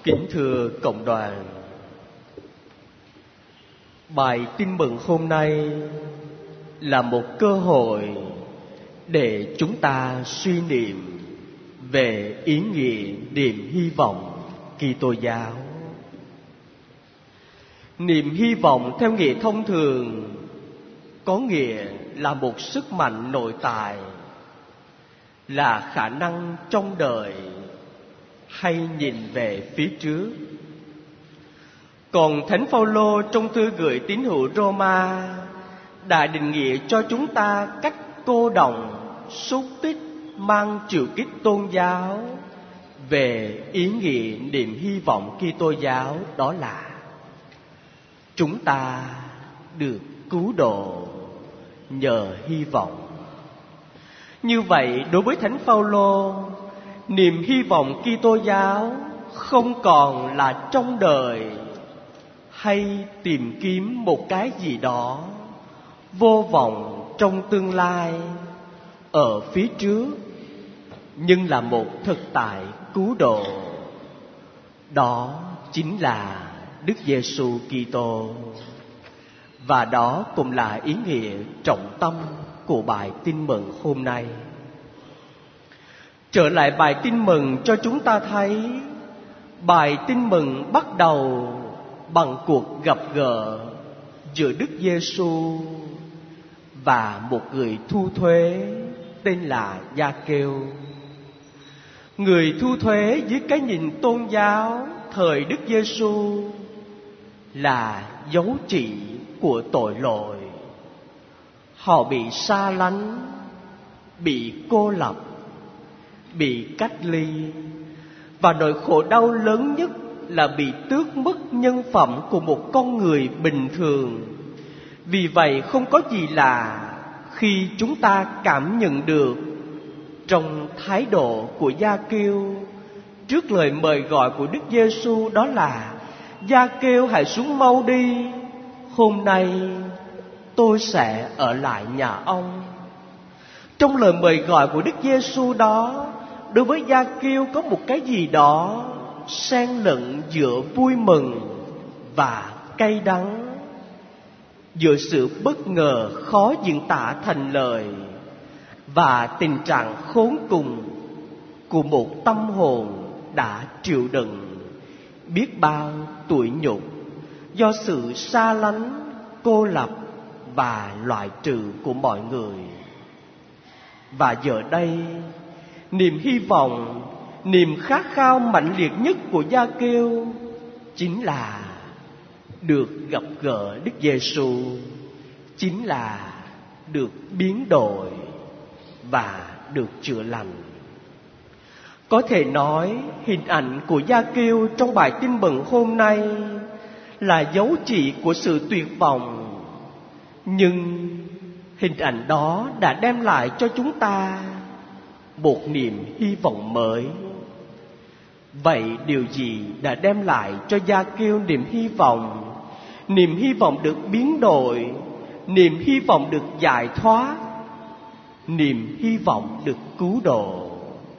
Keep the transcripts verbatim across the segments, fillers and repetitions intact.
Kính thưa cộng đoàn, bài tin mừng hôm nay là một cơ hội để chúng ta suy niệm về ý nghĩa niềm hy vọng Kitô giáo. Niềm hy vọng theo nghĩa thông thường có nghĩa là một sức mạnh nội tại, là khả năng trông đợi hay nhìn về phía trước. Còn Thánh Phaolô trong thư gửi tín hữu Roma đã định nghĩa cho chúng ta cách cô đồng, xúc tích, mang chiều kích tôn giáo về ý nghĩa niềm hy vọng Kitô giáo, đó là chúng ta được cứu độ nhờ hy vọng. Như vậy, đối với Thánh Phaolô, niềm hy vọng Kitô giáo không còn là trông đợi hay tìm kiếm một cái gì đó vô vọng trong tương lai ở phía trước, nhưng là một thực tại cứu độ. Đó chính là Đức Giêsu Kitô. Và đó cũng là ý nghĩa trọng tâm của bài tin mừng hôm nay. Trở lại bài tin mừng cho chúng ta thấy, bài tin mừng bắt đầu bằng cuộc gặp gỡ giữa Đức Giêsu và một người thu thuế tên là Gia-kêu. Người thu thuế dưới cái nhìn tôn giáo thời Đức Giêsu là dấu chỉ của tội lỗi. Họ bị xa lánh, bị cô lập, bị cách ly, và nỗi khổ đau lớn nhất là bị tước mất nhân phẩm của một con người bình thường. Vì vậy không có gì lạ khi chúng ta cảm nhận được trong thái độ của Gia-kêu trước lời mời gọi của Đức Giêsu, đó là: Gia-kêu, hãy xuống mau đi, hôm nay tôi sẽ ở lại nhà ông. Trong lời mời gọi của Đức Giêsu đó, đối với Gia-kêu có một cái gì đó xen lẫn giữa vui mừng và cay đắng, giữa sự bất ngờ khó diễn tả thành lời và tình trạng khốn cùng của một tâm hồn đã chịu đựng biết bao tủi nhục do sự xa lánh, cô lập và loại trừ của mọi người. Và giờ đây, niềm hy vọng, niềm khát khao mạnh liệt nhất của Gia-kêu chính là được gặp gỡ Đức Giêsu, chính là được biến đổi và được chữa lành. Có thể nói, hình ảnh của Gia-kêu trong bài tin mừng hôm nay là dấu chỉ của sự tuyệt vọng, nhưng hình ảnh đó đã đem lại cho chúng ta một niềm hy vọng mới. Vậy điều gì đã đem lại cho Gia-kêu niềm hy vọng? Niềm hy vọng được biến đổi, niềm hy vọng được giải thoát, niềm hy vọng được cứu độ.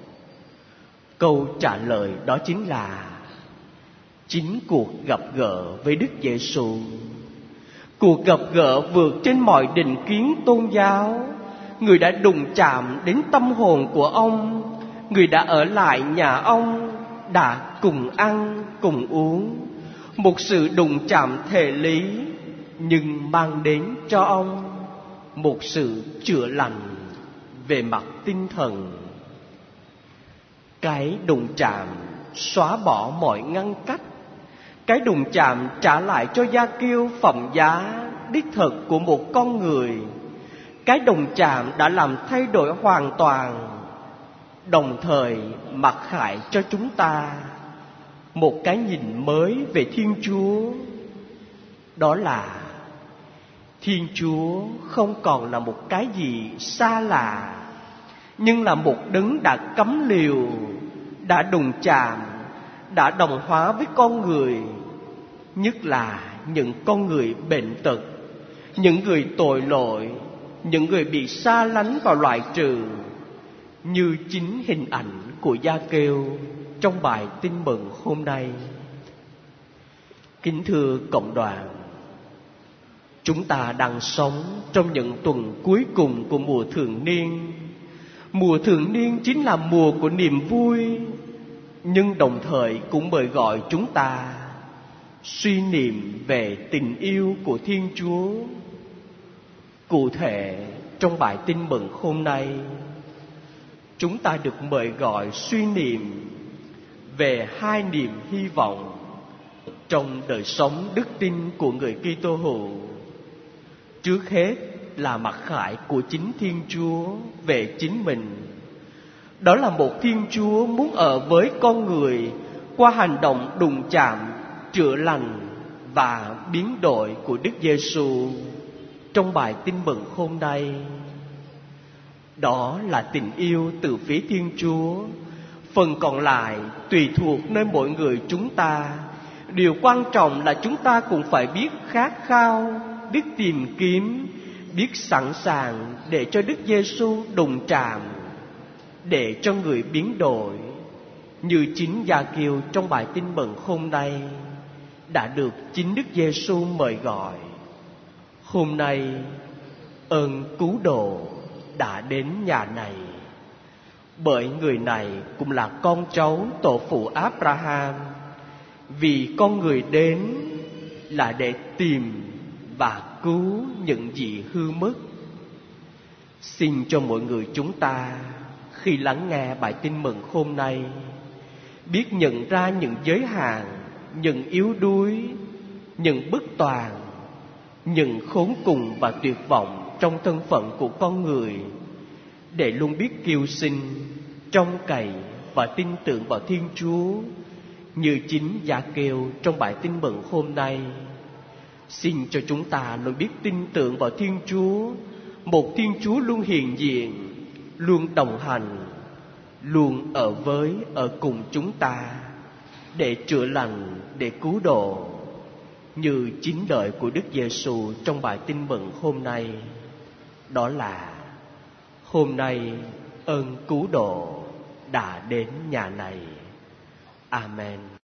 Câu trả lời đó chính là chính cuộc gặp gỡ với Đức Giêsu. Cuộc gặp gỡ vượt trên mọi định kiến tôn giáo. Người đã đụng chạm đến tâm hồn của ông, người đã ở lại nhà ông, đã cùng ăn, cùng uống. Một sự đụng chạm thể lý, nhưng mang đến cho ông một sự chữa lành về mặt tinh thần. Cái đụng chạm xóa bỏ mọi ngăn cách. Cái đụng chạm trả lại cho Gia-kêu phẩm giá đích thực của một con người. Cái đụng chạm đã làm thay đổi hoàn toàn, đồng thời mặc khải cho chúng ta một cái nhìn mới về Thiên Chúa. Đó là Thiên Chúa không còn là một cái gì xa lạ, nhưng là một đấng đã cấm liều, đã đụng chạm, đã đồng hóa với con người, nhất là những con người bệnh tật, những người tội lỗi, những người bị xa lánh và loại trừ, như chính hình ảnh của Gia-kêu trong bài tin mừng hôm nay. Kính thưa cộng đoàn, chúng ta đang sống trong những tuần cuối cùng của mùa thường niên. Mùa thường niên chính là mùa của niềm vui, nhưng đồng thời cũng mời gọi chúng ta suy niệm về tình yêu của Thiên Chúa. Cụ thể, trong bài Tin Mừng hôm nay, chúng ta được mời gọi suy niệm về hai niềm hy vọng trong đời sống đức tin của người Kitô hữu. Trước hết là mặc khải của chính Thiên Chúa về chính mình. Đó là một Thiên Chúa muốn ở với con người qua hành động đụng chạm, chữa lành và biến đổi của Đức Giêsu trong bài Tin Mừng hôm nay. Đó là tình yêu từ phía Thiên Chúa. Phần còn lại tùy thuộc nơi mỗi người chúng ta. Điều quan trọng là chúng ta cũng phải biết khát khao, biết tìm kiếm, biết sẵn sàng để cho Đức Giêsu đụng chạm, để cho người biến đổi, như chính Gia-kiêu trong bài Tin Mừng hôm nay đã được chính Đức Giêsu mời gọi. Hôm nay ơn cứu độ đã đến nhà này, bởi người này cũng là con cháu tổ phụ Abraham. Vì con người đến là để tìm và cứu những gì hư mất. Xin cho mọi người chúng ta khi lắng nghe bài Tin Mừng hôm nay biết nhận ra những giới hạn, những yếu đuối, những bất toàn, những khốn cùng và tuyệt vọng trong thân phận của con người, để luôn biết kêu xin, trông cậy và tin tưởng vào Thiên Chúa, như chính Gia-kiêu trong bài Tin Mừng hôm nay. Xin cho chúng ta luôn biết tin tưởng vào Thiên Chúa, một Thiên Chúa luôn hiện diện, luôn đồng hành, luôn ở với, ở cùng chúng ta, để chữa lành, để cứu độ, như chính đời của Đức Giêsu trong bài Tin Mừng hôm nay. Đó là: hôm nay ơn cứu độ đã đến nhà này. Amen.